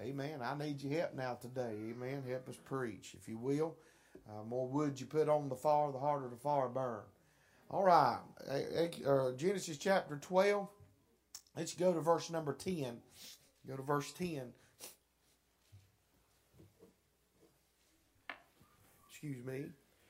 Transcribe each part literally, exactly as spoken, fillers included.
Amen. I need your help now today. Amen. Help us preach, if you will. Uh, more wood you put on the fire, the harder the fire burn. All right. Uh, Genesis chapter twelve. Let's go to verse number ten. Go to verse ten. Excuse me.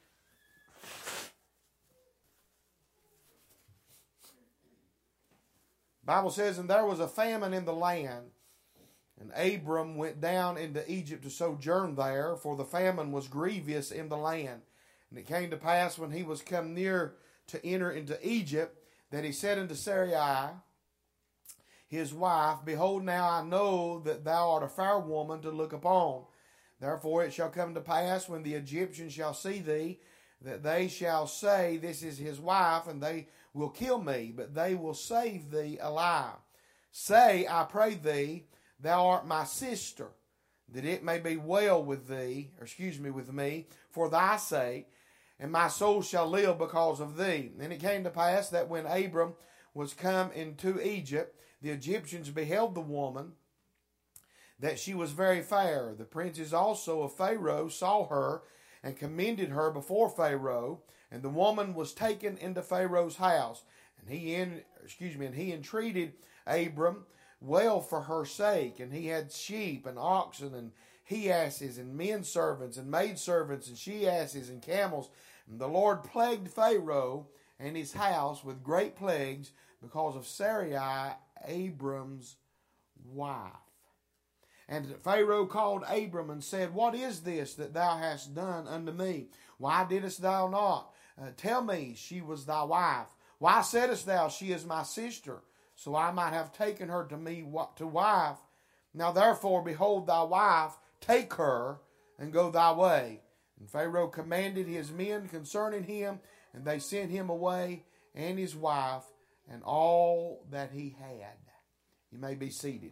Bible says, and there was a famine in the land, and Abram went down into Egypt to sojourn there, for the famine was grievous in the land. And it came to pass, when he was come near to enter into Egypt, that he said unto Sarai, his wife, behold, now I know that thou art a fair woman to look upon. Therefore it shall come to pass, when the Egyptians shall see thee, that they shall say, this is his wife, and they will kill me, but they will save thee alive. Say, I pray thee, thou art my sister, that it may be well with thee, or excuse me, with me, for thy sake, and my soul shall live because of thee. And it came to pass that when Abram was come into Egypt, the Egyptians beheld the woman, that she was very fair. The princes also of Pharaoh saw her, and commended her before Pharaoh. And the woman was taken into Pharaoh's house, and he in, excuse me, and he entreated Abram well for her sake. And he had sheep and oxen and he asses and men servants and maid servants and she asses and camels. And the Lord plagued Pharaoh and his house with great plagues because of Sarai, Abram's wife. And Pharaoh called Abram and said, what is this that thou hast done unto me? Why didst thou not uh, tell me she was thy wife? Why saidst thou, she is my sister, so I might have taken her to me to wife? Now therefore, behold thy wife, take her, and go thy way. And Pharaoh commanded his men concerning him, and they sent him away, and his wife, and all that he had. You may be seated.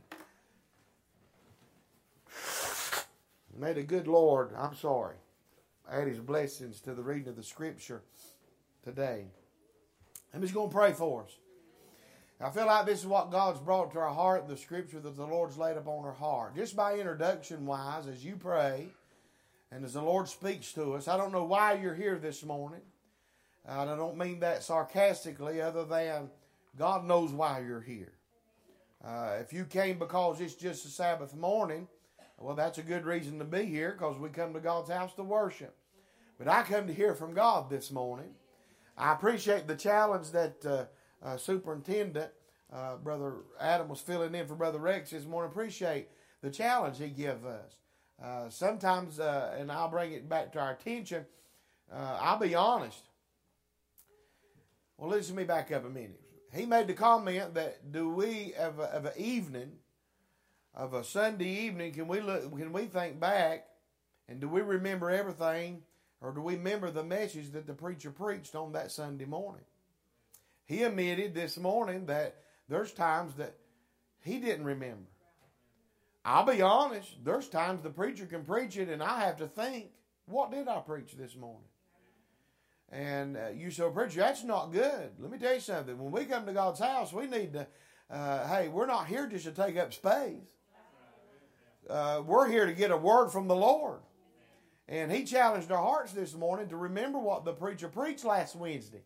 May the good Lord, I'm sorry, add his blessings to the reading of the scripture today. I'm just going to pray for us. I feel like this is what God's brought to our heart, the scripture that the Lord's laid upon our heart. Just by introduction wise, as you pray, and as the Lord speaks to us, I don't know why you're here this morning. I don't mean that sarcastically, other than God knows why you're here. Uh, if you came because it's just a Sabbath morning, well, that's a good reason to be here, because we come to God's house to worship. But I come to hear from God this morning. I appreciate the challenge that uh, uh, Superintendent uh, Brother Adam was filling in for Brother Rex this morning. Appreciate the challenge he gave us. Uh, sometimes, uh, and I'll bring it back to our attention, uh, I'll be honest. Well, listen to me back up a minute. He made the comment that do we, of, a, of an evening, of a Sunday evening, can we look, can we think back, and do we remember everything, or do we remember the message that the preacher preached on that Sunday morning? He admitted this morning that there's times that he didn't remember. I'll be honest, there's times the preacher can preach it, and I have to think, what did I preach this morning? And uh, you say, preacher, that's not good. Let me tell you something. When we come to God's house, we need to, uh, hey, we're not here just to take up space. Uh, we're here to get a word from the Lord. And he challenged our hearts this morning to remember what the preacher preached last Wednesday.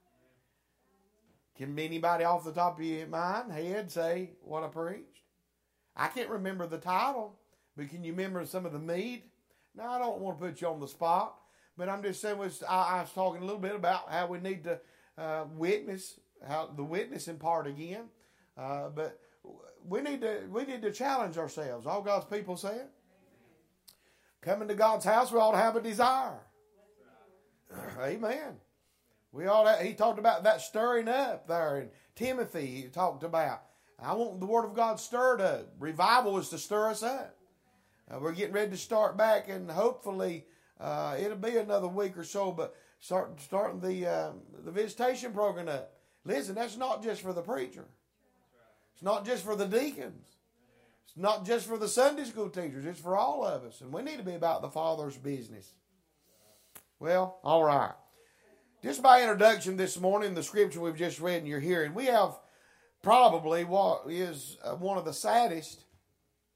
Can anybody off the top of your mind, head, say what I preached? I can't remember the title, but can you remember some of the meat? Now, I don't want to put you on the spot, but I'm just saying, I was talking a little bit about how we need to uh, witness, how the witnessing part again. Uh, but we need to we need to challenge ourselves. All God's people say it. Coming to God's house, we ought to have a desire. Amen. We ought to, he talked about that stirring up there in Timothy. He talked about, I want the Word of God stirred up. Revival is to stir us up. Uh, we're getting ready to start back, and hopefully uh, it'll be another week or so, but start starting the uh, the visitation program up. Listen, that's not just for the preacher. It's not just for the deacons. It's not just for the Sunday school teachers. It's for all of us. And we need to be about the Father's business. Well, all right. Just by introduction this morning, the scripture we've just read in your hearing, we have probably what is one of the saddest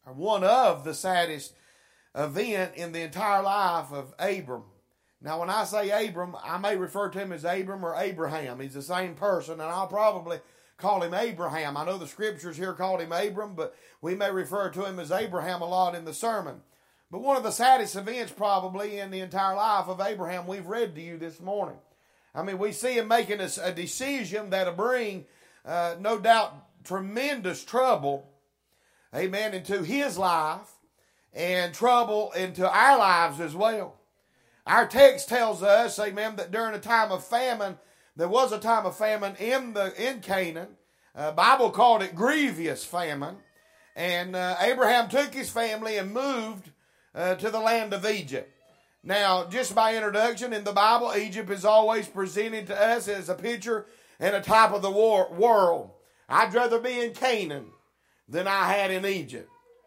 or one of the saddest event in the entire life of Abram. Now, when I say Abram, I may refer to him as Abram or Abraham. He's the same person, and I'll probably call him Abraham. I know the scriptures here called him Abram, but we may refer to him as Abraham a lot in the sermon. But one of the saddest events probably in the entire life of Abraham we've read to you this morning. I mean, we see him making a, a decision that'll bring, uh, no doubt, tremendous trouble, amen, into his life and trouble into our lives as well. Our text tells us, amen, that during a time of famine, there was a time of famine in the in Canaan. The uh, Bible called it grievous famine. And uh, Abraham took his family and moved uh, to the land of Egypt. Now, just by introduction, in the Bible, Egypt is always presented to us as a picture and a type of the war, world. I'd rather be in Canaan than I had in Egypt.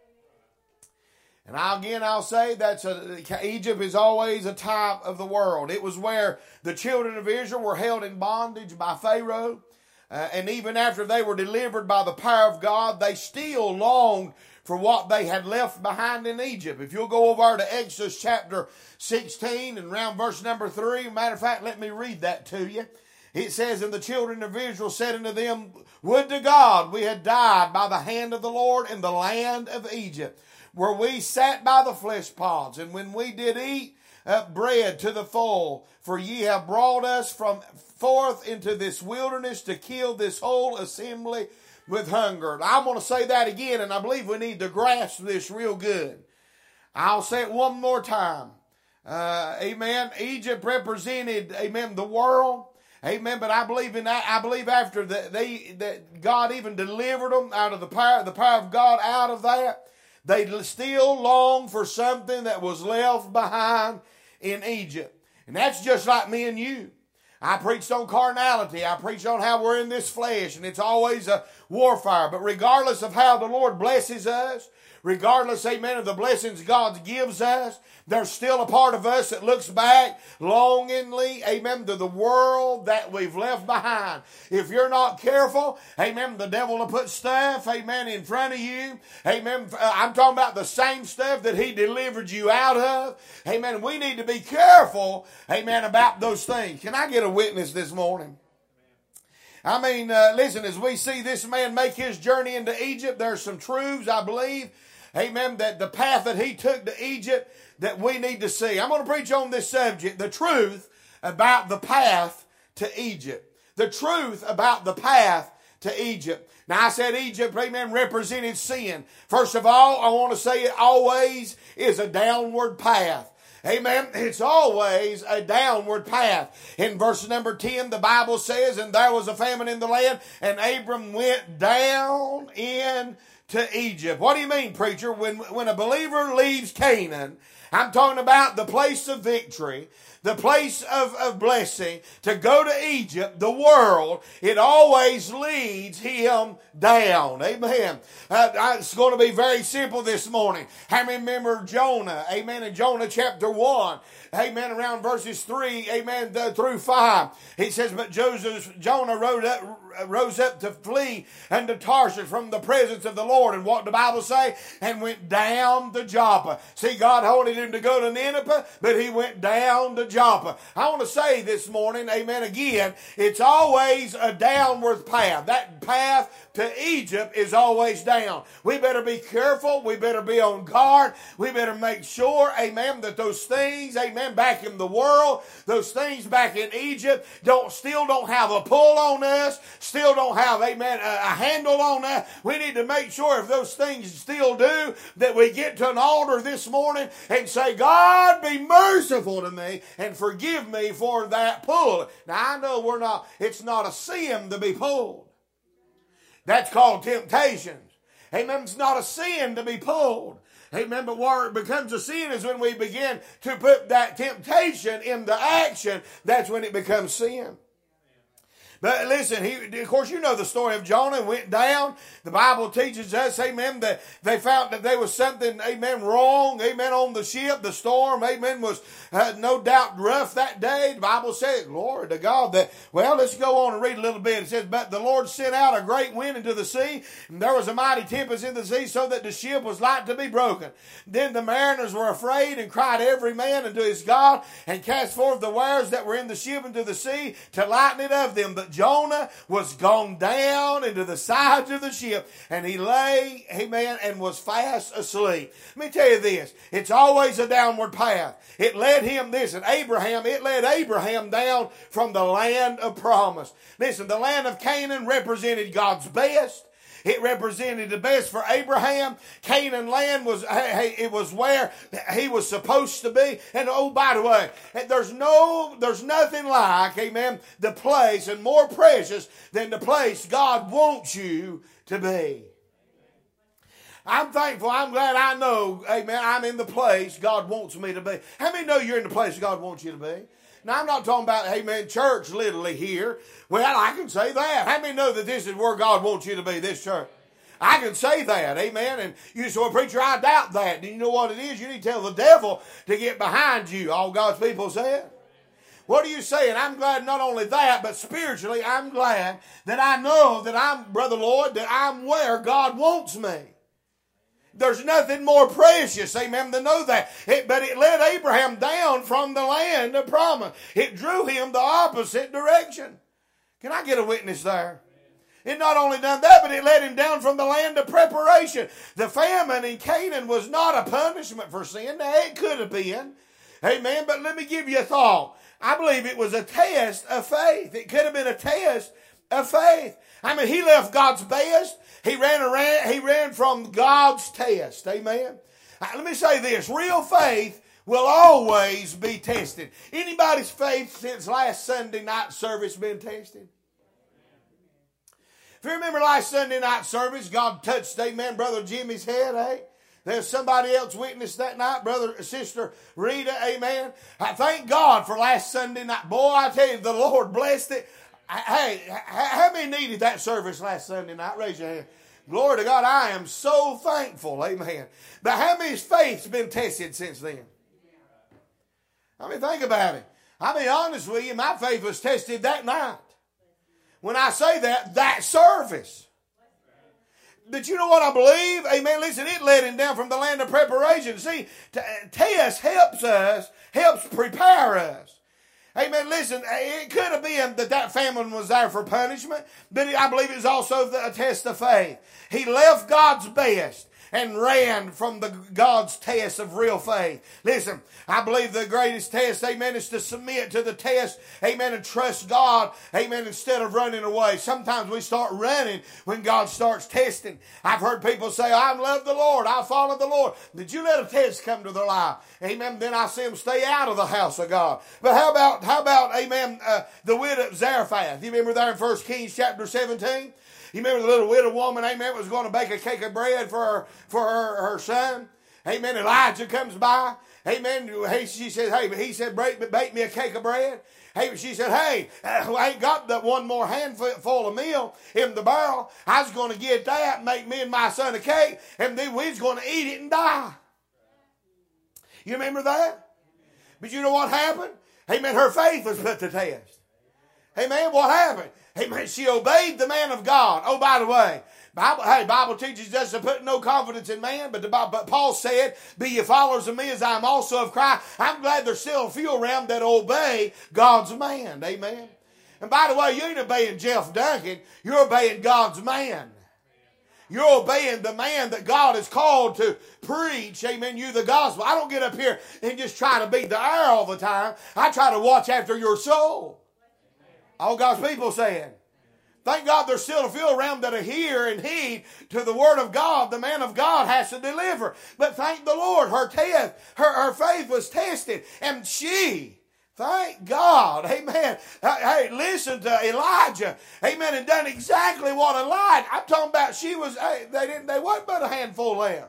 And I, again, I'll say that Egypt is always a type of the world. It was where the children of Israel were held in bondage by Pharaoh. Uh, and even after they were delivered by the power of God, they still longed for what they had left behind in Egypt. If you'll go over to Exodus chapter sixteen and around verse number three, matter of fact, let me read that to you. It says, "And the children of Israel said unto them, Would to God we had died by the hand of the Lord in the land of Egypt, where we sat by the flesh pots, and when we did eat uh, bread to the full, for ye have brought us from forth into this wilderness to kill this whole assembly with hunger." I'm going to say that again, and I believe we need to grasp this real good. I'll say it one more time. Uh, amen. Egypt represented, amen, the world. Amen. But I believe in that. I believe after the, they that God even delivered them out of the power, the power of God out of that, they still long for something that was left behind in Egypt. And that's just like me and you. I preached on carnality. I preached on how we're in this flesh, and it's always a warfare. But regardless of how the Lord blesses us, regardless, amen, of the blessings God gives us, there's still a part of us that looks back longingly, amen, to the world that we've left behind. If you're not careful, amen, the devil will put stuff, amen, in front of you. Amen. I'm talking about the same stuff that he delivered you out of. Amen. We need to be careful, amen, about those things. Can I get a witness this morning? I mean, uh, listen, as we see this man make his journey into Egypt, there's some truths, I believe, amen, that the path that he took to Egypt that we need to see. I'm going to preach on this subject, the truth about the path to Egypt. The truth about the path to Egypt. Now, I said Egypt, amen, represented sin. First of all, I want to say it always is a downward path. Amen. It's always a downward path. In verse number ten, the Bible says, "And there was a famine in the land, and Abram went down into Egypt." What do you mean, preacher? When, when a believer leaves Canaan, I'm talking about the place of victory, the place of, of blessing, to go to Egypt, the world, it always leads him down. Amen. Uh, it's going to be very simple this morning. How many remember Jonah? Amen. In Jonah chapter one. Amen. Around verses three, amen, through five. He says, "But Joseph, Jonah rose up, rose up to flee unto Tarshish from the presence of the Lord." And what the Bible say? "And went down to Joppa." See, God wanted him to go to Nineveh, but he went down to Joppa. I want to say this morning, amen, again, it's always a downward path. That path to Egypt is always down. We better be careful. We better be on guard. We better make sure, amen, that those things, amen, back in the world, those things back in Egypt don't still don't have a pull on us, still don't have, amen, a, a handle on us. We need to make sure if those things still do, that we get to an altar this morning and say, "God, be merciful to me and forgive me for that pull." Now, I know we're not, it's not a sin to be pulled. That's called temptations. Amen. It's not a sin to be pulled. Amen. But where it becomes a sin is when we begin to put that temptation into action. That's when it becomes sin. But listen, he, of course, you know the story of Jonah. Went down. The Bible teaches us, amen, that they found that there was something, amen, wrong, amen, on the ship. The storm, amen, was uh, no doubt rough that day. The Bible says, glory to God, that, well, let's go on and read a little bit. It says, but the Lord sent out a great wind into the sea, and there was a mighty tempest in the sea, so that the ship was like to be broken. Then the mariners were afraid, and cried every man unto his God, and cast forth the wares that were in the ship into the sea, to lighten it of them. But Jonah was gone down into the sides of the ship, and he lay, amen, and was fast asleep. Let me tell you this. It's always a downward path. It led him, listen, Abraham, it led Abraham down from the land of promise. Listen, the land of Canaan represented God's best. It represented the best for Abraham. Canaan land was, hey, it was where he was supposed to be. And oh, by the way, there's no, there's nothing like, amen, the place and more precious than the place God wants you to be. I'm thankful. I'm glad I know, amen, I'm in the place God wants me to be. How many know you're in the place God wants you to be? Now, I'm not talking about, amen, church literally here. Well, I can say that. How many know that this is where God wants you to be, this church? I can say that, amen. And you say, well, preacher, I doubt that. Do you know what it is? You need to tell the devil to get behind you, all God's people said. What are you saying? I'm glad not only that, but spiritually, I'm glad that I know that I'm, Brother Lord, that I'm where God wants me. There's nothing more precious, amen, to know that. It, but it led Abraham down from the land of promise. It drew him the opposite direction. Can I get a witness there? It not only done that, but it led him down from the land of preparation. The famine in Canaan was not a punishment for sin. Now, it could have been. Amen. But let me give you a thought. I believe it was a test of faith. It could have been a test of faith. I mean, he left God's best. He ran around, he ran from God's test. Amen. Let me say this. Real faith will always be tested. Anybody's faith since last Sunday night service been tested? If you remember last Sunday night service, God touched, amen, Brother Jimmy's head, eh? There's somebody else witnessed that night, Brother, Sister Rita, amen. I thank God for last Sunday night. Boy, I tell you, the Lord blessed it. Hey, how many needed that service last Sunday night? Raise your hand. Glory to God, I am so thankful, amen. But how many's faith's been tested since then? I mean, think about it. I'll be honest with you, my faith was tested that night. When I say that, that service. But you know what I believe? Amen. Listen, it led him down from the land of preparation. See, test helps us, helps prepare us. Amen. Listen, it could have been that that famine was there for punishment, but I believe it was also a test of faith. He left God's best and ran from the God's test of real faith. Listen, I believe the greatest test, amen, is to submit to the test, amen, and trust God, amen, instead of running away. Sometimes we start running when God starts testing. I've heard people say, I love the Lord, I follow the Lord. Did you let a test come to their life? Amen, then I see them stay out of the house of God. But how about, how about, amen, uh, the widow of Zarephath? You remember there in First Kings chapter seventeen? You remember the little widow woman, amen, was going to bake a cake of bread for her, for her, her son. Amen. Elijah comes by. Amen. Hey, she said, hey, he said, bake, bake me a cake of bread. Hey, she said, hey, I ain't got that one more handful of meal in the barrel. I was going to get that, make me and my son a cake, and then we was going to eat it and die. You remember that? But you know what happened? Amen. Her faith was put to test. Amen. What happened? Amen. She obeyed the man of God. Oh, by the way, Bible, hey, Bible teaches us to put no confidence in man, but, the, but Paul said, be ye followers of me as I am also of Christ. I'm glad there's still a few around that obey God's man. Amen. And by the way, you ain't obeying Jeff Duncan. You're obeying God's man. You're obeying the man that God has called to preach, amen, you the gospel. I don't get up here and just try to beat the air all the time. I try to watch after your soul. All God's people saying. Thank God there's still a few around that are hear and heed to the word of God. The man of God has to deliver. But thank the Lord, her test, her, her faith was tested. And she, thank God, amen. Hey, listen to Elijah, amen, and done exactly what Elijah. I'm talking about she was, hey, they didn't, they wasn't but a handful left.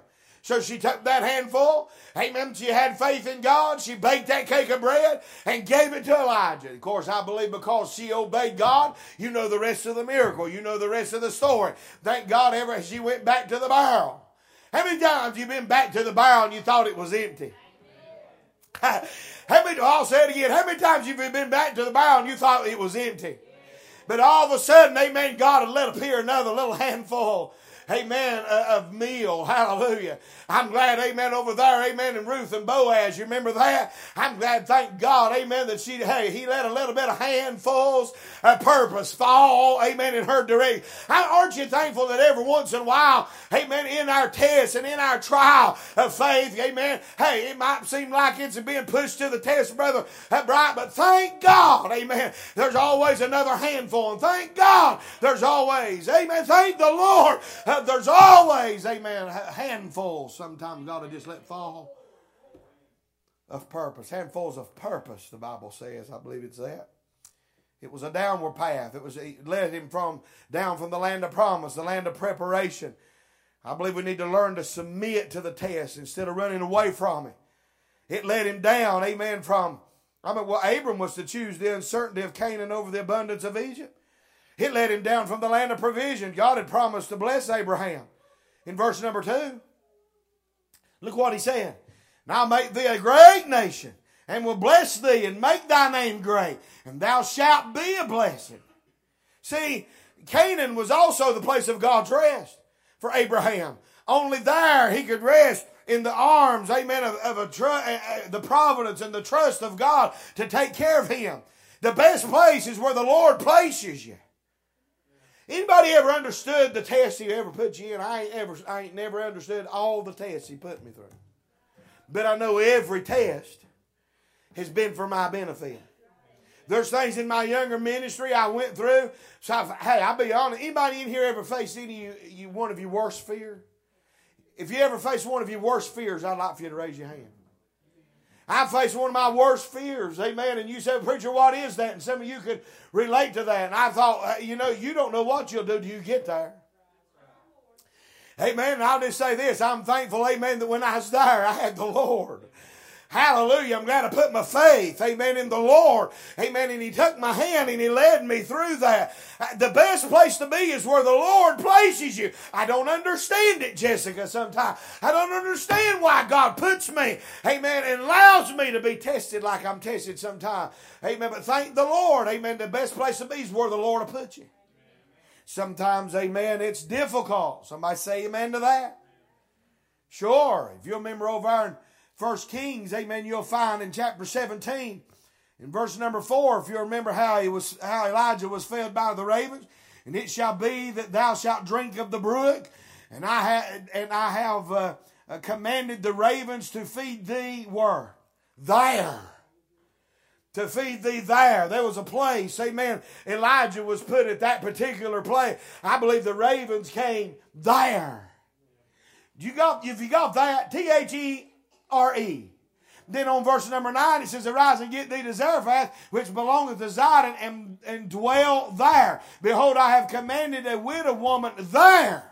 So she took that handful, amen, she had faith in God, she baked that cake of bread and gave it to Elijah. Of course, I believe because she obeyed God, you know the rest of the miracle, you know the rest of the story. Thank God ever she went back to the barrel. How many times have you been back to the barrel and you thought it was empty? How many, I'll say it again, how many times have you been back to the barrel and you thought it was empty? But all of a sudden, amen, God had let appear another little handful, amen, of meal. Hallelujah. I'm glad, amen, over there, amen, in Ruth and Boaz. You remember that? I'm glad, thank God, amen, that she, hey, he let a little bit of handfuls of purpose fall, amen, in her direction. Aren't you thankful that every once in a while, amen, in our test and in our trial of faith, amen, hey, it might seem like it's being pushed to the test, brother Bright, but thank God, amen, there's always another handful. And thank God, there's always, amen, thank the Lord, uh, there's always, amen, handfuls. Sometimes God will just let fall of purpose. Handfuls of purpose, the Bible says. I believe it's that. It was a downward path. It was it led him from down from the land of promise, the land of preparation. I believe we need to learn to submit to the test instead of running away from it. It led him down, amen, from, I mean, well, Abram was to choose the uncertainty of Canaan over the abundance of Egypt. It led him down from the land of provision. God had promised to bless Abraham. In verse number two, look what he said. And I'll make thee a great nation, and will bless thee, and make thy name great, and thou shalt be a blessing. See, Canaan was also the place of God's rest for Abraham. Only there he could rest in the arms, amen, of, of a tr- uh, the providence and the trust of God to take care of him. The best place is where the Lord places you. Anybody ever understood the test he ever put you in? I ain't ever, I ain't never understood all the tests he put me through. But I know every test has been for my benefit. There's things in my younger ministry I went through. So, I've, hey, I'll be honest. Anybody in here ever faced any of you, you, one of your worst fears? If you ever face one of your worst fears, I'd like for you to raise your hand. I faced one of my worst fears, amen, and you said, preacher, what is that? And some of you could relate to that. And I thought, you know, you don't know what you'll do till you get there. Amen, and I'll just say this, I'm thankful, amen, that when I was there, I had the Lord. Hallelujah, I'm glad I put my faith, amen, in the Lord. Amen, and he took my hand and he led me through that. The best place to be is where the Lord places you. I don't understand it, Jessica, sometimes. I don't understand why God puts me, amen, and allows me to be tested like I'm tested sometimes. Amen, but thank the Lord, amen, the best place to be is where the Lord will put you. Sometimes, amen, it's difficult. Somebody say amen to that. Sure, if you remember over there in First Kings, amen, you'll find in chapter seventeen, in verse number four, if you remember how he was, how Elijah was fed by the ravens, and it shall be that thou shalt drink of the brook, and I have and I have uh, uh, commanded the ravens to feed thee where? There. To feed thee there. There was a place, amen. Elijah was put at that particular place. I believe the ravens came there. You got, if you got that, T H E R E. Then on verse number nine, it says, arise and get thee to Zarephath, which belongeth to Zidon, and, and dwell there. Behold, I have commanded a widow woman there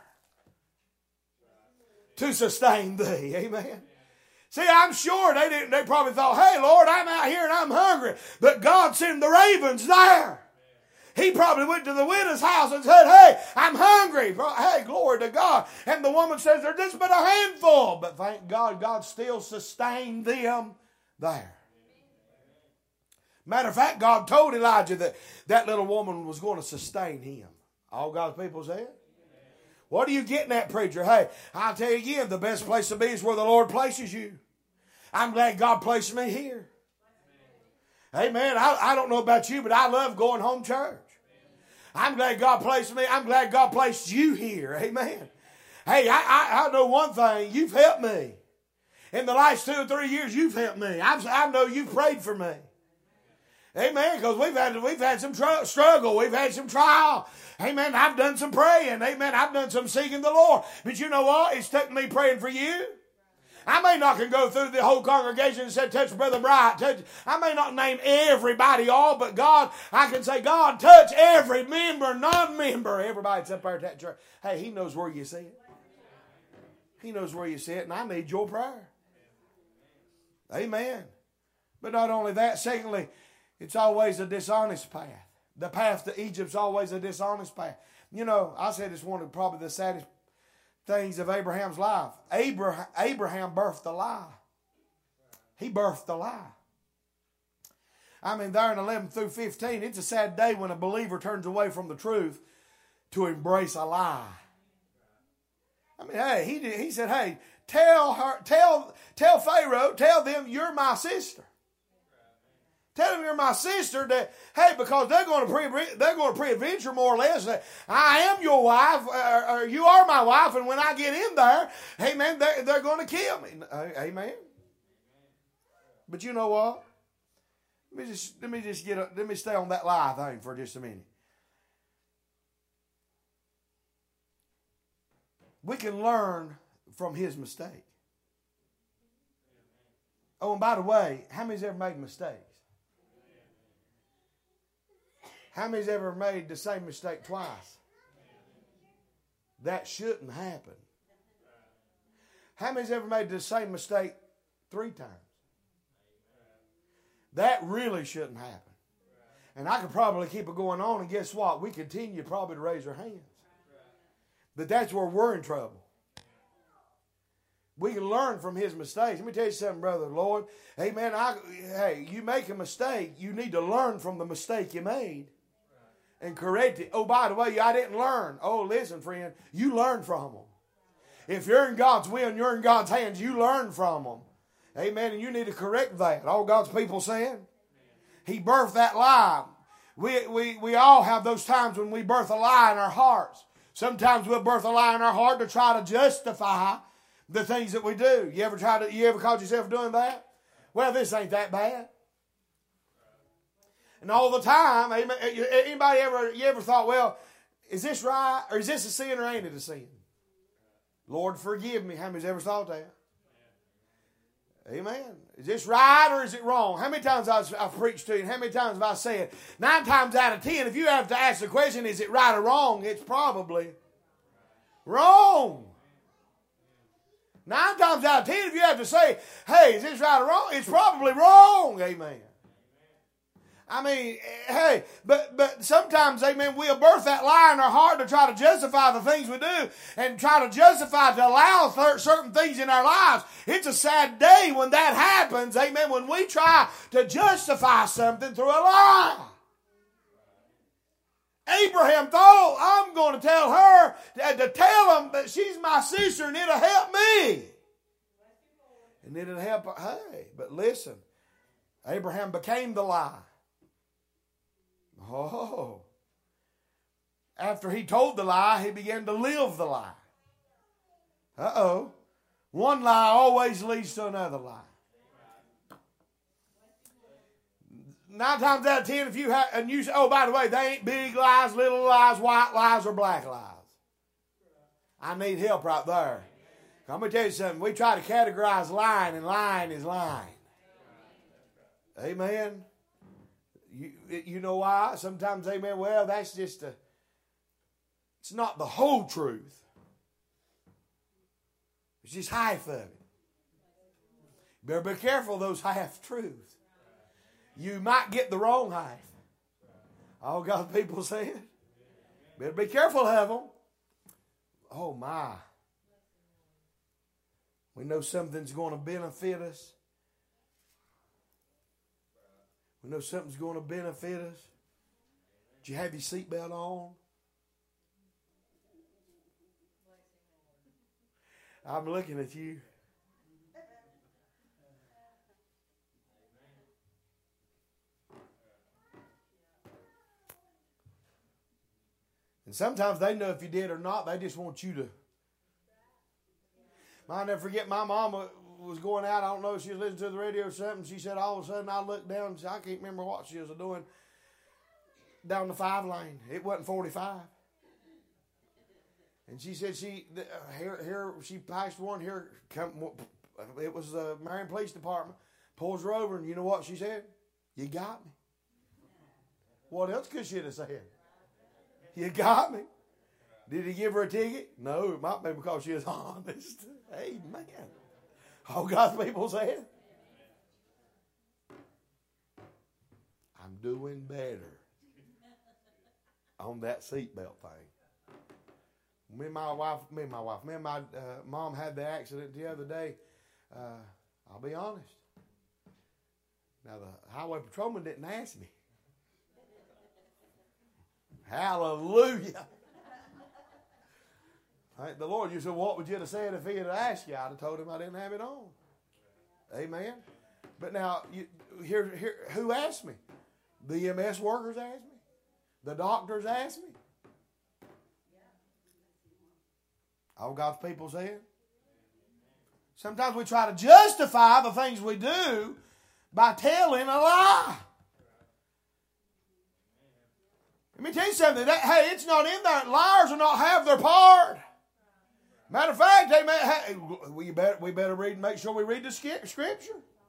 to sustain thee. Amen. See, I'm sure they didn't. They probably thought, hey, Lord, I'm out here and I'm hungry. But God sent the ravens there. He probably went to the widow's house and said, hey, I'm hungry. Hey, glory to God. And the woman says, there's just but a handful. But thank God, God still sustained them there. Matter of fact, God told Elijah that that little woman was going to sustain him. All God's people said. What are you getting at, preacher? Hey, I'll tell you again, the best place to be is where the Lord places you. I'm glad God placed me here. Amen. I, I don't know about you, but I love going home church. I'm glad God placed me. I'm glad God placed you here. Amen. Hey, I, I, I know one thing. You've helped me. In the last two or three years, you've helped me. I've, I know you've prayed for me. Amen. Because we've had, we've had some tr- struggle. We've had some trial. Amen. I've done some praying. Amen. I've done some seeking the Lord. But you know what? It's took me praying for you. I may not can go through the whole congregation and say, touch Brother Bright. Touch. I may not name everybody all, but God, I can say, God, touch every member, non-member. Everybody that's up there at that church. Hey, he knows where you see it. He knows where you sit, and I need your prayer. Amen. But not only that, secondly, it's always a dishonest path. The path to Egypt's always a dishonest path. You know, I said it's one of probably the saddest things of Abraham's life. Abraham, Abraham birthed a lie. He birthed a lie. I mean, there in eleven through fifteen, it's a sad day when a believer turns away from the truth to embrace a lie. I mean, hey, he did, he said, hey, tell her, tell, tell Pharaoh, tell them you're my sister. Tell them you're my sister. That hey, because they're going to pre they're going to pre-adventure more or less. That I am your wife, or, or you are my wife, and when I get in there, hey man, they're, they're going to kill me. Amen. But you know what? Let me just let me just get a, let me stay on that lie thing for just a minute. We can learn from his mistake. Oh, and by the way, how many's ever made mistakes? How many's ever made the same mistake twice? That shouldn't happen. How many's ever made the same mistake three times? That really shouldn't happen. And I could probably keep it going on, and guess what? We continue probably to raise our hands. But that's where we're in trouble. We can learn from his mistakes. Let me tell you something, brother, Lord. Hey, man, I, hey, you make a mistake, you need to learn from the mistake you made and correct it. Oh, by the way, I didn't learn. Oh, listen, friend, you learn from them. If you're in God's will and you're in God's hands, you learn from them. Amen, and you need to correct that. All God's people saying? He birthed that lie. We, we, we all have those times when we birth a lie in our hearts. Sometimes we'll birth a lie in our heart to try to justify the things that we do. You ever try to? You ever caught yourself doing that? Well, this ain't that bad. And all the time, amen, anybody ever, you ever thought, well, is this right? Or is this a sin or ain't it a sin? Lord, forgive me. How many's ever thought that? Amen. Is this right or is it wrong? How many times I've, I've preached to you and how many times have I said? Nine times out of ten, if you have to ask the question, is it right or wrong? It's probably wrong. Nine times out of ten, if you have to say, hey, is this right or wrong? It's probably wrong. Amen. I mean, hey, but but sometimes, amen, we'll birth that lie in our heart to try to justify the things we do and try to justify to allow certain things in our lives. It's a sad day when that happens, amen, when we try to justify something through a lie. Abraham thought, I'm going to tell her to, to tell him that she's my sister and it'll help me. And it'll help her. Hey, but listen, Abraham became the lie. Oh. After he told the lie, he began to live the lie. Uh-oh. One lie always leads to another lie. Nine times out of ten, if you have, and you say, oh, by the way, they ain't big lies, little lies, white lies, or black lies. I need help right there. I'm going to tell you something. We try to categorize lying, and lying is lying. Amen. You, you know why? Sometimes, amen, well, that's just a, it's not the whole truth. It's just half of it. You better be careful of those half-truths. You might get the wrong half. All God's people saying. Better be careful of them. Oh, my. We know something's going to benefit us. We know something's going to benefit us. Did you have your seatbelt on? I'm looking at you. And sometimes they know if you did or not. They just want you to. I'll never forget my mama was going out. I don't know if she was listening to the radio or something. She said all of a sudden I looked down and said, I can't remember what she was doing down the five lane. It wasn't forty-five. And she said she here here she passed one here. Come, it was the Marion Police Department. Pulls her over and you know what she said? You got me. What else could she have said? You got me. Did he give her a ticket? No, it might be because she was honest. Amen. All God's people said, I'm doing better on that seatbelt thing. Me and my wife, me and my wife, me and my uh, mom had the accident the other day. Uh, I'll be honest. Now the highway patrolman didn't ask me. Hallelujah. Thank the Lord. You said, what would you have said if he had asked you? I'd have told him I didn't have it on. Amen. But now, you, here, here, who asked me? The E M S workers asked me. The doctors asked me. All God's people said. Sometimes we try to justify the things we do by telling a lie. Let me tell you something. That, hey, it's not in there. Liars will not have their part. Matter of fact, amen, hey, we better, we better read, make sure we read the scripture.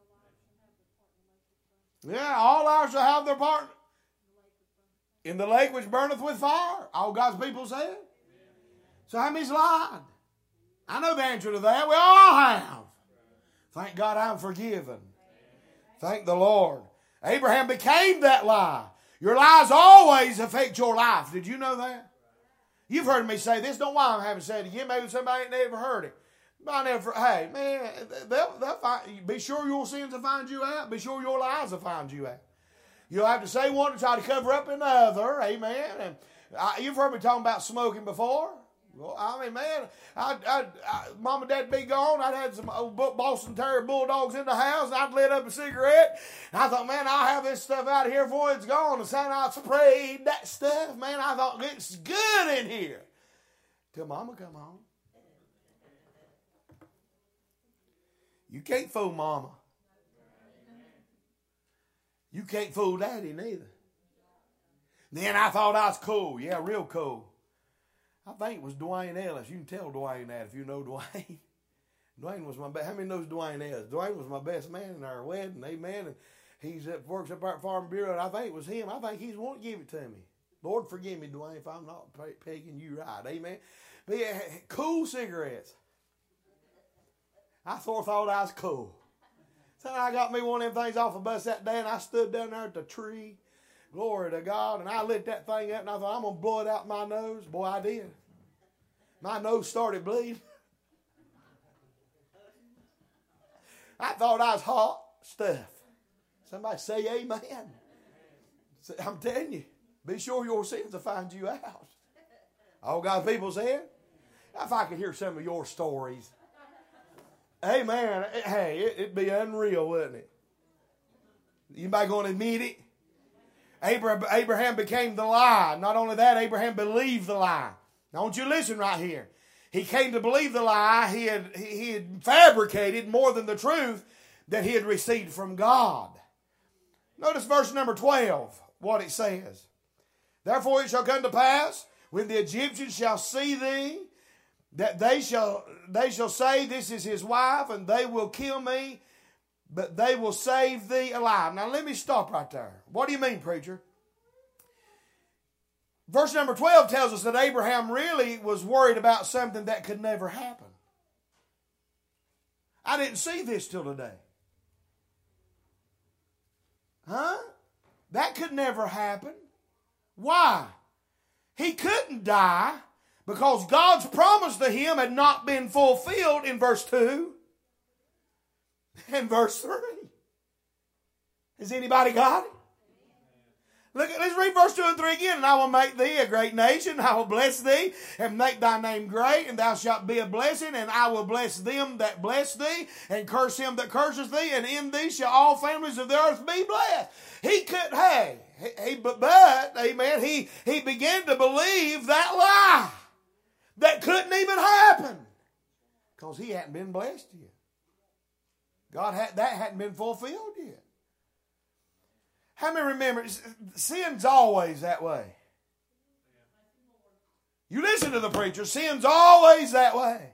Yeah, all liars shall have their part in the lake which burneth with fire. All God's people said. So how many's lied? I know the answer to that. We all have. Thank God I'm forgiven. Thank the Lord. Abraham became that lie. Your lies always affect your life. Did you know that? You've heard me say this. Don't know why I haven't said it again. Maybe somebody ain't never heard it. I never. Hey, man, they'll, they'll find, be sure your sins will find you out. Be sure your lies will find you out. You'll have to say one to try to cover up another. Amen. And I, you've heard me talking about smoking before. Well, I mean, man, I, I, I, Mom and Dad be gone. I'd had some old Boston Terrier Bulldogs in the house, and I'd lit up a cigarette. And I thought, man, I'll have this stuff out of here before it's gone. And so I sprayed that stuff. Man, I thought, it's good in here. Till Mama come home. You can't fool Mama. You can't fool Daddy neither. Then I thought I was cool. Yeah, real cool. I think it was Dwayne Ellis. You can tell Dwayne that if you know Dwayne. Dwayne was my best. How many knows Dwayne Ellis? Dwayne was my best man in our wedding. Amen. And he's at, works up at Farm Bureau. And I think it was him. I think he's wanting to give it to me. Lord, forgive me, Dwayne, if I'm not pegging you right. Amen. But yeah, cool cigarettes. I thought, thought I was cool. So I got me one of them things off the bus that day, and I stood down there at the tree. Glory to God. And I lit that thing up, and I thought, I'm going to blow it out my nose. Boy, I did. My nose started bleeding. I thought I was hot stuff. Somebody say amen. I'm telling you, be sure your sins will find you out. All God's people said. If I could hear some of your stories. Amen. Hey, it'd be unreal, wouldn't it? Anybody going to admit it? Abraham became the lie. Not only that, Abraham believed the lie. Now, I want you to listen right here. He came to believe the lie. He had, he had fabricated more than the truth that he had received from God. Notice verse number twelve, what it says. Therefore it shall come to pass, when the Egyptians shall see thee, that they shall, they shall say, this is his wife, and they will kill me, but they will save thee alive. Now let me stop right there. What do you mean, preacher? Verse number twelve tells us that Abraham really was worried about something that could never happen. I didn't see this till today. Huh? That could never happen. Why? He couldn't die because God's promise to him had not been fulfilled in verse two and verse three. Has anybody got it? Look, let's read verse two and three again. And I will make thee a great nation. I will bless thee and make thy name great. And thou shalt be a blessing. And I will bless them that bless thee and curse him that curses thee. And in thee shall all families of the earth be blessed. He could, hey, he, but, but, amen, he, he began to believe that lie. That couldn't even happen. Because he hadn't been blessed yet. God had, that hadn't been fulfilled yet. How many remember, sin's always that way. You listen to the preacher, sin's always that way.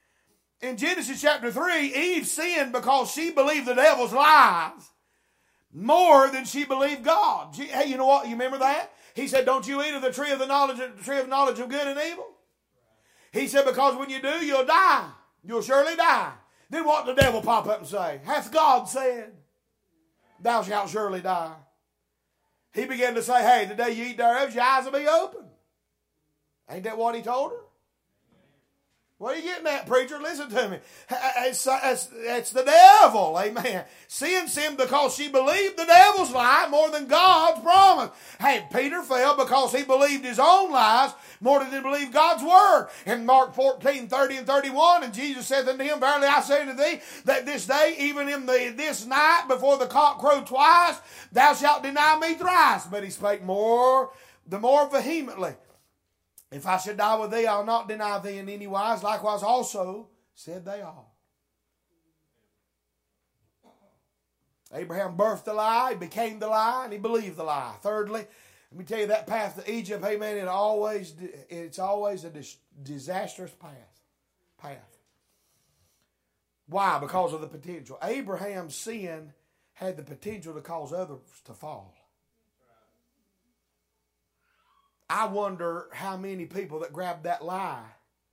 In Genesis chapter three, Eve sinned because she believed the devil's lies. more than she believed God. She, hey, you know what? You remember that? He said, don't you eat of the tree of the knowledge, the tree of knowledge of good and evil? He said, because when you do, you'll die. You'll surely die. Then what did the devil pop up and say? Hath God said, thou shalt surely die? He began to say, hey, the day you eat thereof, your eyes will be open. Ain't that what he told her? What are you getting at, preacher? Listen to me. It's, it's, it's the devil, amen. Sin sinned because she believed the devil's lie more than God's promise. Hey, Peter fell because he believed his own lies more than he believed God's word. In Mark fourteen, thirty and thirty-one, and Jesus said unto him, verily I say unto thee, that this day, even in the, this night, before the cock crow twice, thou shalt deny me thrice. But he spake more, the more vehemently. If I should die with thee, I'll not deny thee in any wise. Likewise also said they all. Abraham birthed the lie, he became the lie, and he believed the lie. Thirdly, let me tell you, that path to Egypt, amen, it always, it's always a dis- disastrous path. path. Why? Because of the potential. Abraham's sin had the potential to cause others to fall. I wonder how many people that grabbed that lie,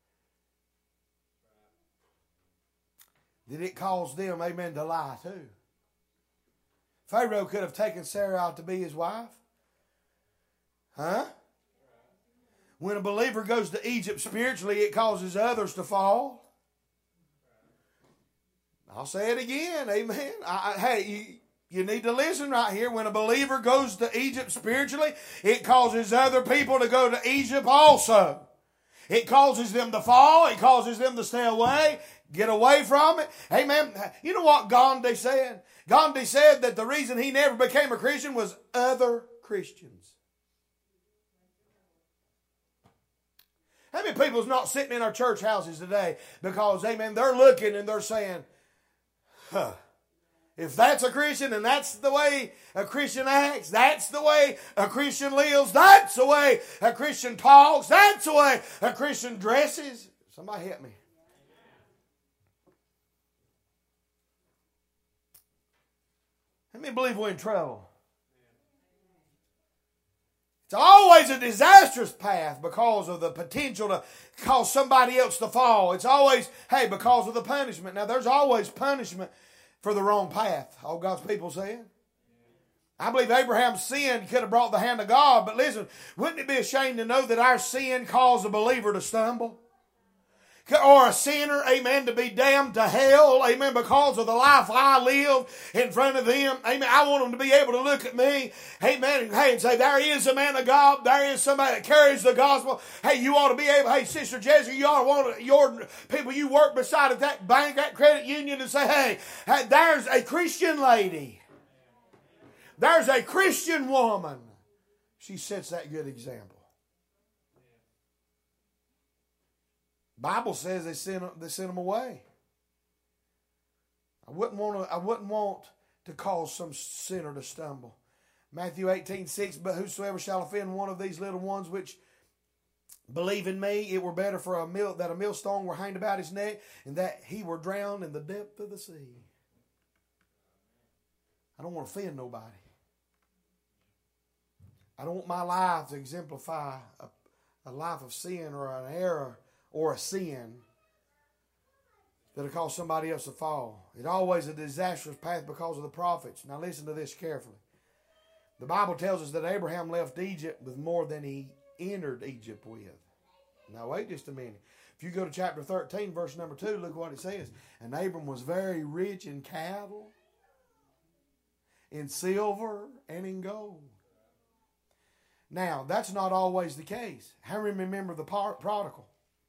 did it cause them, amen, to lie too? Pharaoh could have taken Sarah out to be his wife. Huh? When a believer goes to Egypt spiritually, it causes others to fall. I'll say it again, amen. I, I, hey, you, You need to listen right here. When a believer goes to Egypt spiritually, it causes other people to go to Egypt also. It causes them to fall. It causes them to stay away, get away from it. Amen. You know what Gandhi said? Gandhi said that the reason he never became a Christian was other Christians. How many people's not sitting in our church houses today because, amen, they're looking and they're saying, huh, if that's a Christian and that's the way a Christian acts, that's the way a Christian lives, that's the way a Christian talks, that's the way a Christian dresses. Somebody help me. Let me believe we're in trouble. It's always a disastrous path because of the potential to cause somebody else to fall. It's always, hey, because of the punishment. Now, there's always punishment for the wrong path. All God's people saying. I believe Abraham's sin could have brought the hand of God. But listen, wouldn't it be a shame to know that our sin caused a believer to stumble? Or a sinner, amen, to be damned to hell, amen, because of the life I lived in front of them. Amen. I want them to be able to look at me, amen, and, hey, and say, there is a man of God. There is somebody that carries the gospel. Hey, you ought to be able, hey, Sister Jessica, you ought to want your people you work beside at that bank, that credit union, and say, hey, hey, there's a Christian lady. There's a Christian woman. She sets that good example. Bible says they sent they sent them away. I wouldn't want to. I wouldn't want to cause some sinner to stumble. Matthew eighteen six. But whosoever shall offend one of these little ones which believe in me, it were better for a mill that a millstone were hanged about his neck, and that he were drowned in the depth of the sea. I don't want to offend nobody. I don't want my life to exemplify a, a life of sin or an error or a sin that'll cause somebody else to fall. It's always a disastrous path because of the prophets. Now listen to this carefully. The Bible tells us that Abraham left Egypt with more than he entered Egypt with. Now wait just a minute. If you go to chapter thirteen, verse number two, look what it says. And Abram was very rich in cattle, in silver, and in gold. Now, that's not always the case. How many remember the prodigal?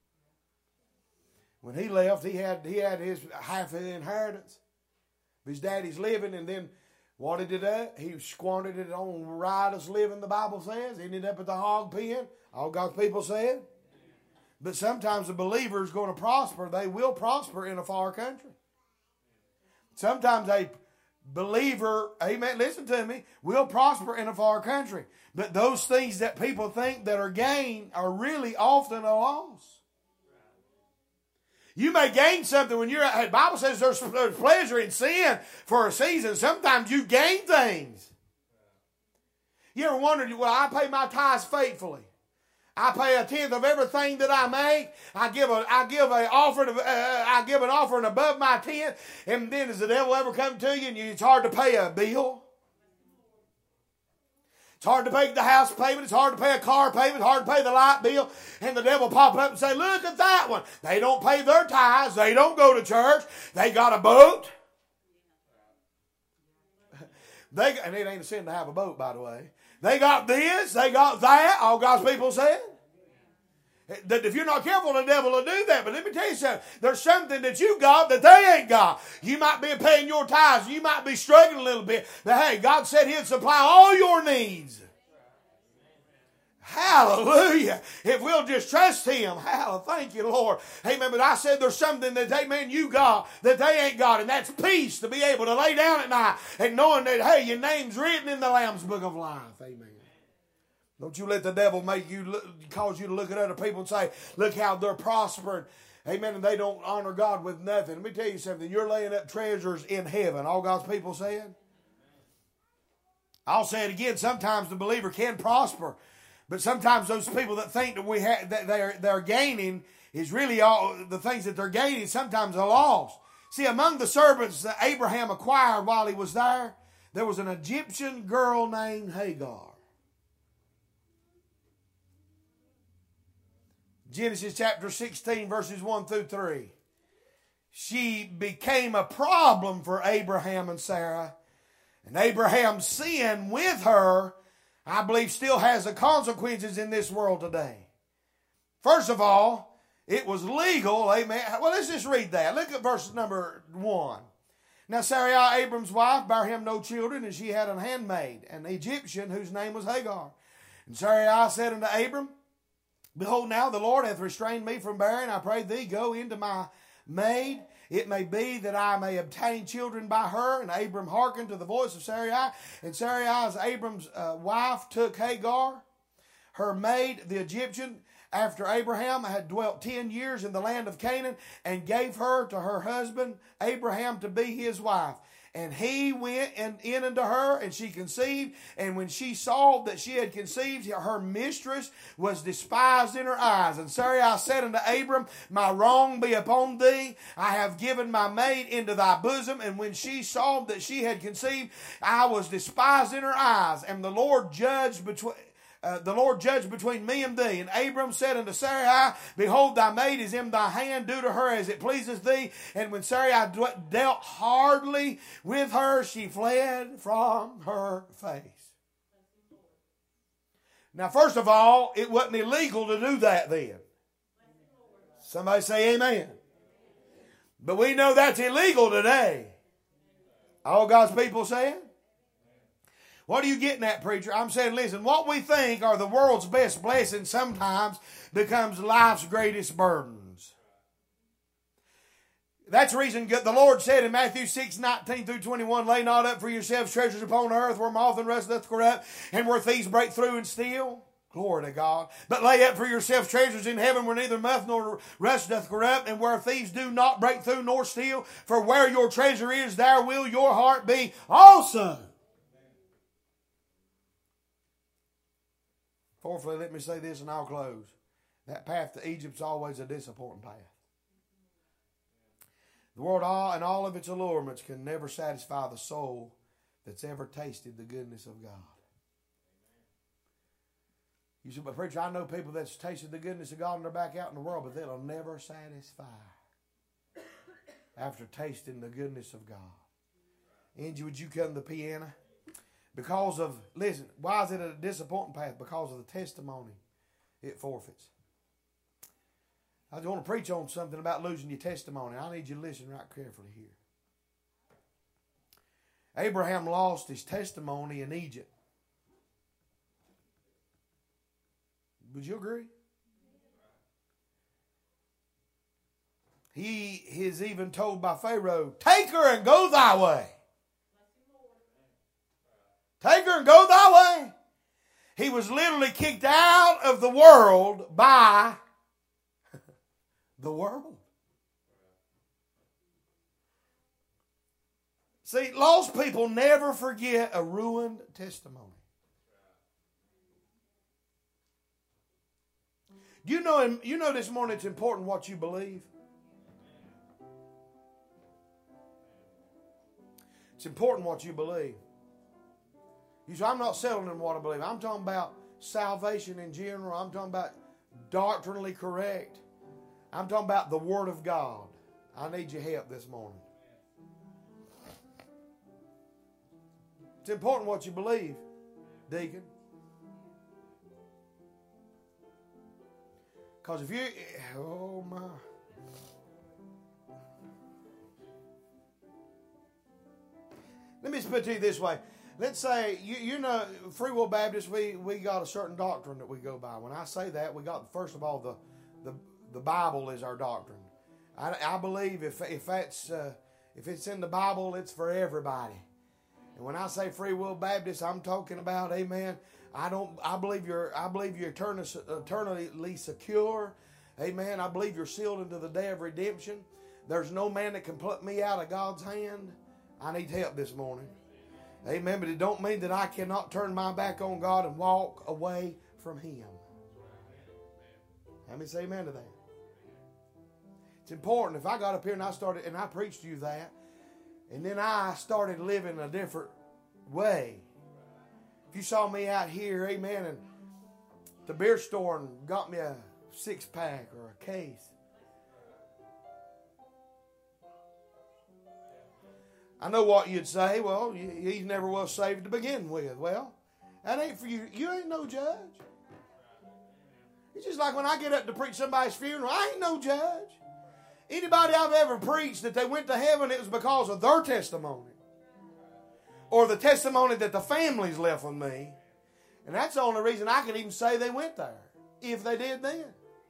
When he left, he had he had his half of the inheritance of his daddy's living, and then what did he do? He squandered it on riotous living, the Bible says. Ended up at the hog pen. All God's people said. But sometimes a believer is going to prosper. They will prosper in a far country. Sometimes a believer, amen, listen to me, will prosper in a far country. But those things that people think that are gain are really often a loss. You may gain something when you're, the Bible says there's, there's pleasure in sin for a season. Sometimes you gain things. You ever wondered, well, I pay my tithes faithfully. I pay a tenth of everything that I make. I give a, I give a offering, of, uh, I give an offering above my tenth. And then does the devil ever come to you and you, it's hard to pay a bill? It's hard to pay the house payment. It's hard to pay a car payment. It's hard to pay the light bill. And the devil pop up and say, look at that one. They don't pay their tithes. They don't go to church. They got a boat. They, and it ain't a sin to have a boat, by the way. They got this. They got that. All God's people said. That if you're not careful, the devil will do that. But let me tell you something. There's something that you got that they ain't got. You might be paying your tithes. You might be struggling a little bit. But hey, God said He'd supply all your needs. Hallelujah. If we'll just trust Him. Hallelujah. Thank you, Lord. Amen. But I said there's something that, amen, you got that they ain't got. And that's peace, to be able to lay down at night and knowing that, hey, your name's written in the Lamb's Book of Life. Amen. Don't you let the devil make you look, cause you to look at other people and say, look how they're prospering. Amen. And they don't honor God with nothing. Let me tell you something. You're laying up treasures in heaven. All God's people saying. I'll say it again. Sometimes the believer can prosper. But sometimes those people that think that we ha- that they're, they're gaining is really all the things that they're gaining sometimes are lost. See, among the servants that Abraham acquired while he was there, there was an Egyptian girl named Hagar. Genesis chapter sixteen, verses one through three. She became a problem for Abraham and Sarah. And Abraham's sin with her, I believe, still has the consequences in this world today. First of all, it was legal. Amen. Well, let's just read that. Look at verse number one. Now Sarai, Abram's wife, bare him no children, and she had an handmaid, an Egyptian, whose name was Hagar. And Sarai said unto Abram, behold, now the Lord hath restrained me from bearing. I pray thee, go into my maid. It may be that I may obtain children by her. And Abram hearkened to the voice of Sarai. And Sarai, as Abram's uh, wife, took Hagar, her maid, the Egyptian, after Abraham had dwelt ten years in the land of Canaan, and gave her to her husband Abraham to be his wife. And he went in, in unto her, and she conceived. And when she saw that she had conceived, her mistress was despised in her eyes. And Sarai said unto Abram, my wrong be upon thee. I have given my maid into thy bosom. And when she saw that she had conceived, I was despised in her eyes. And the Lord judged between... Uh, the Lord judged between me and thee. And Abram said unto Sarai, behold, thy maid is in thy hand, do to her as it pleaseth thee. And when Sarai dealt hardly with her, she fled from her face. Now, first of all, it wasn't illegal to do that then. Somebody say amen. But we know that's illegal today. All God's people saying? What are you getting at, preacher? I'm saying, listen, what we think are the world's best blessings sometimes becomes life's greatest burdens. That's the reason the Lord said in Matthew six, nineteen through twenty-one, lay not up for yourselves treasures upon earth where moth and rust doth corrupt and where thieves break through and steal. Glory to God. But lay up for yourselves treasures in heaven where neither moth nor rust doth corrupt and where thieves do not break through nor steal. For where your treasure is, there will your heart be also. Fourthly, let me say this and I'll close. That path to Egypt's always a disappointing path. The world and all of its allurements can never satisfy the soul that's ever tasted the goodness of God. You say, but preacher, I know people that's tasted the goodness of God and they're back out in the world, but they'll never satisfy after tasting the goodness of God. Angie, would you come to the piano? Because of, listen, why is it a disappointing path? Because of the testimony it forfeits. I just want to preach on something about losing your testimony. I need you to listen right carefully here. Abraham lost his testimony in Egypt. Would you agree? He is even told by Pharaoh, take her and go thy way. Take her and go thy way. He was literally kicked out of the world by the world. See, lost people never forget a ruined testimony. Do you know, you know this morning it's important what you believe? It's important what you believe. You say, I'm not settling on what I believe. I'm talking about salvation in general. I'm talking about doctrinally correct. I'm talking about the Word of God. I need your help this morning. It's important what you believe, deacon. Because if you, oh my. Let me just put it to you this way. Let's say, you, you know, Free Will Baptist, we, we got a certain doctrine that we go by. When I say that, we got, first of all, the the, the Bible is our doctrine. I, I believe if if that's uh, if it's in the Bible, it's for everybody. And when I say Free Will Baptist, I'm talking about, amen, I don't. I believe you're. I believe you're eternally, eternally secure. Amen. I believe you're sealed into the day of redemption. There's no man that can pluck me out of God's hand. I need help this morning. Amen. But it don't mean that I cannot turn my back on God and walk away from Him. Let me say amen to that. It's important. If I got up here and I started and I preached to you that, and then I started living a different way. If you saw me out here, amen, and the beer store and got me a six pack or a case. I know what you'd say. Well, he never was saved to begin with. Well, that ain't for you. You ain't no judge. It's just like when I get up to preach somebody's funeral, I ain't no judge. Anybody I've ever preached that they went to heaven, it was because of their testimony. Or the testimony that the families left with me. And that's the only reason I can even say they went there. If they did then.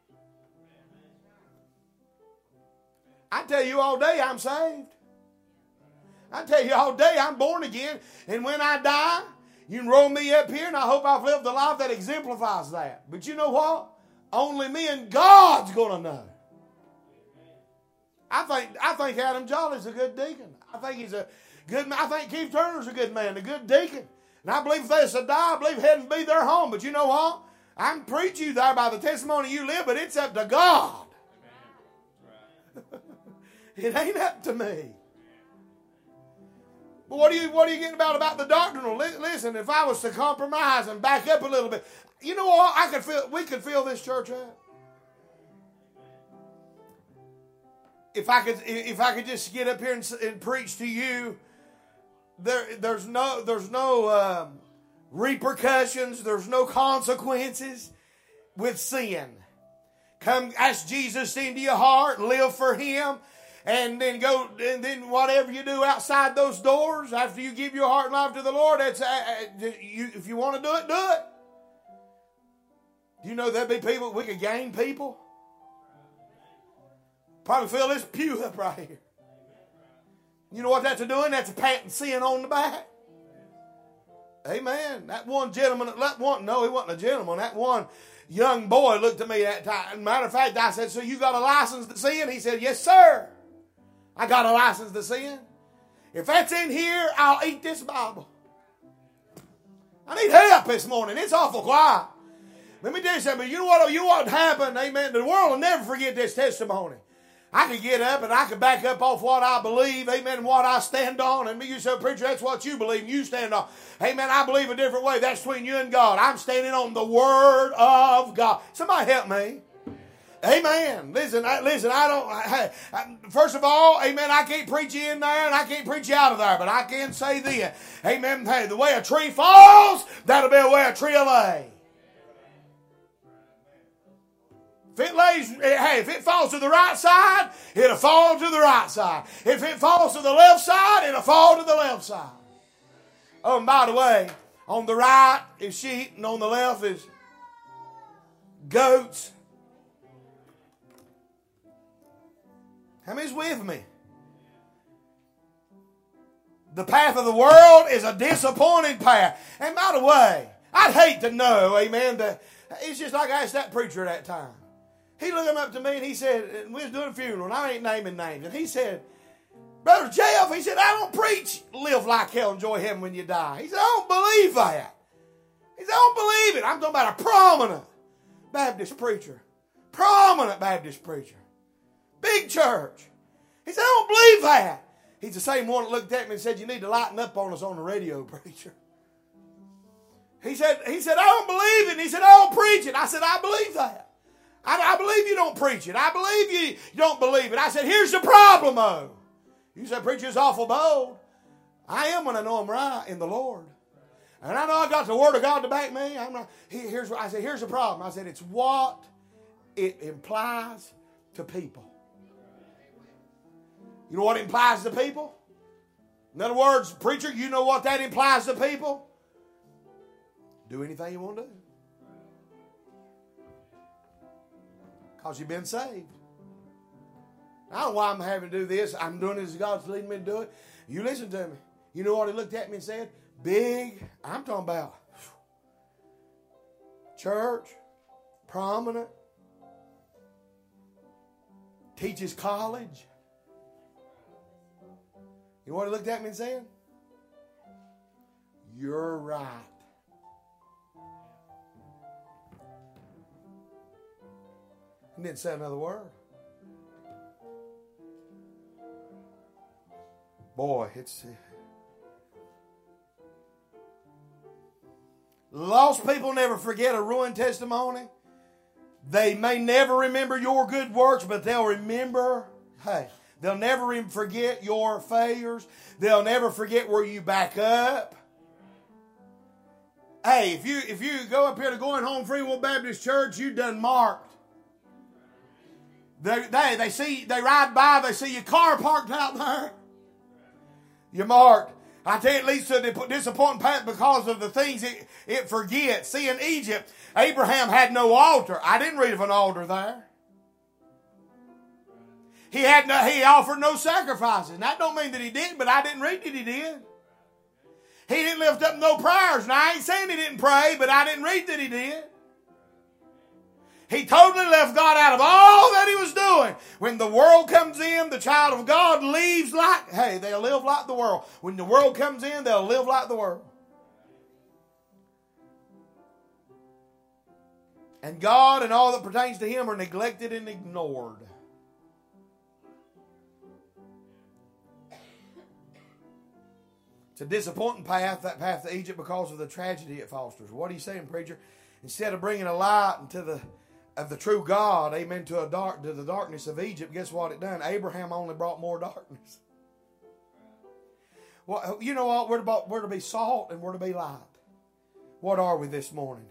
I tell you all day I'm saved. I tell you all day I'm born again. And when I die, you can roll me up here and I hope I've lived a life that exemplifies that. But you know what? Only me and God's going to know. I think I think Adam Jolly's a good deacon. I think he's a good man. I think Keith Turner's a good man, a good deacon. And I believe if they should die, I believe heaven be their home. But you know what? I can preach you there by the testimony you live, but it's up to God. It ain't up to me. But what are you what are you getting about about the doctrinal? Listen, if I was to compromise and back up a little bit, you know what? I could feel we could fill this church up. If I could, if I could just get up here and, and preach to you, there, there's no, there's no um, repercussions, there's no consequences with sin. Come, ask Jesus into your heart, live for Him, and then go, and then whatever you do outside those doors after you give your heart and life to the Lord, that's uh, you. If you want to do it, do it. Do you know there'd be people we could gain people? Probably fill this pew up right here. You know what that's doing? That's a patting sin on the back. Amen. That one gentleman, that one, no, he wasn't a gentleman. That one young boy looked at me that time. Matter of fact, I said, so you got a license to sin? He said, yes, sir. I got a license to sin. If that's in here, I'll eat this Bible. I need help this morning. It's awful quiet. Let me tell you something. You know what, you know what happened? Amen. The world will never forget this testimony. I could get up and I could back up off what I believe, amen, and what I stand on. And you say, preacher, that's what you believe and you stand on. Amen, I believe a different way. That's between you and God. I'm standing on the Word of God. Somebody help me. Amen. Listen, I, listen, I don't, I, I, first of all, amen, I can't preach you in there and I can't preach you out of there, but I can say this. Amen, hey, the way a tree falls, that'll be the way a tree will lay. If it lays, hey, if it falls to the right side, it'll fall to the right side. If it falls to the left side, it'll fall to the left side. Oh, and by the way, on the right is sheep, and on the left is goats. How many's with me? The path of the world is a disappointing path. And by the way, I'd hate to know, amen, that it's just like I asked that preacher at that time. He looked up to me and he said, and we was doing a funeral, and I ain't naming names, and he said, Brother Jeff, he said, I don't preach live like hell, enjoy heaven when you die. He said, I don't believe that. He said, I don't believe it. I'm talking about a prominent Baptist preacher. Prominent Baptist preacher. Big church. He said, I don't believe that. He's the same one that looked at me and said, you need to lighten up on us on the radio, preacher. He said, he said, I don't believe it. He said, I don't preach it. I said, I believe that. I, I believe you don't preach it. I believe you, you don't believe it. I said, here's the problem, though. You said, preacher's awful bold. I am when I know I'm right in the Lord. And I know I got the Word of God to back me. I'm not, here's what I said, here's the problem. I said, it's what it implies to people. You know what it implies to people? In other words, preacher, you know what that implies to people? Do anything you want to do. Because you've been saved. I don't know why I'm having to do this. I'm doing it as God's leading me to do it. You listen to me. You know what he looked at me and said? Big, I'm talking about church, prominent, teaches college. You know what he looked at me and said? You're right. He didn't say another word. Boy, it's... Lost people never forget a ruined testimony. They may never remember your good works, but they'll remember, hey, they'll never forget your failures. They'll never forget where you back up. Hey, if you if you go up here to Going Home Free Will Baptist Church, you done marked. They, they, they see, they ride by, they see your car parked out there. You're marked. I tell you, it leads to a disappointing path because of the things it, it forgets. See, in Egypt, Abraham had no altar. I didn't read of an altar there. He had no, he offered no sacrifices. And that don't mean that he did, but I didn't read that he did. He didn't lift up no prayers. Now, I ain't saying he didn't pray, but I didn't read that he did. He totally left God out of all that he was doing. When the world comes in, the child of God leaves like, hey, they'll live like the world. When the world comes in, they'll live like the world. And God and all that pertains to him are neglected and ignored. It's a disappointing path, that path to Egypt, because of the tragedy it fosters. What are you saying, preacher? Instead of bringing a light into the of the true God, amen, to a dark to the darkness of Egypt, guess what it done? Abraham only brought more darkness. Well, you know what? We're to, we're to be salt and we're to be light. What are we this morning?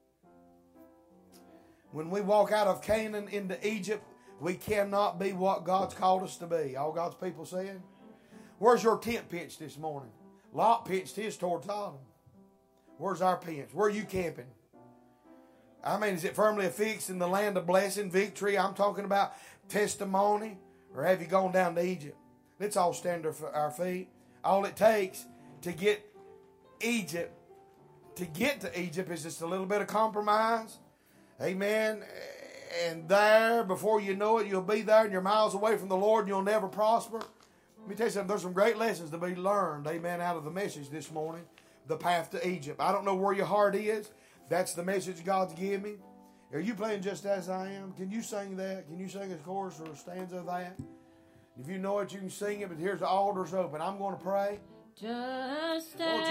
When we walk out of Canaan into Egypt, we cannot be what God's called us to be. All God's people saying, where's your tent pitched this morning? Lot pitched his toward Sodom. Where's our pitch? Where are you camping? I mean, is it firmly affixed in the land of blessing, victory? I'm talking about testimony. Or have you gone down to Egypt? Let's all stand to our feet. All it takes to get Egypt, to get to Egypt, is just a little bit of compromise. Amen. And there, before you know it, you'll be there and you're miles away from the Lord and you'll never prosper. Let me tell you something. There's some great lessons to be learned, amen, out of the message this morning. The path to Egypt. I don't know where your heart is. That's the message God's given me. Are you playing Just As I Am? Can you sing that? Can you sing a chorus or a stanza of that? If you know it, you can sing it, but here's the altars open. I'm going to pray. Just as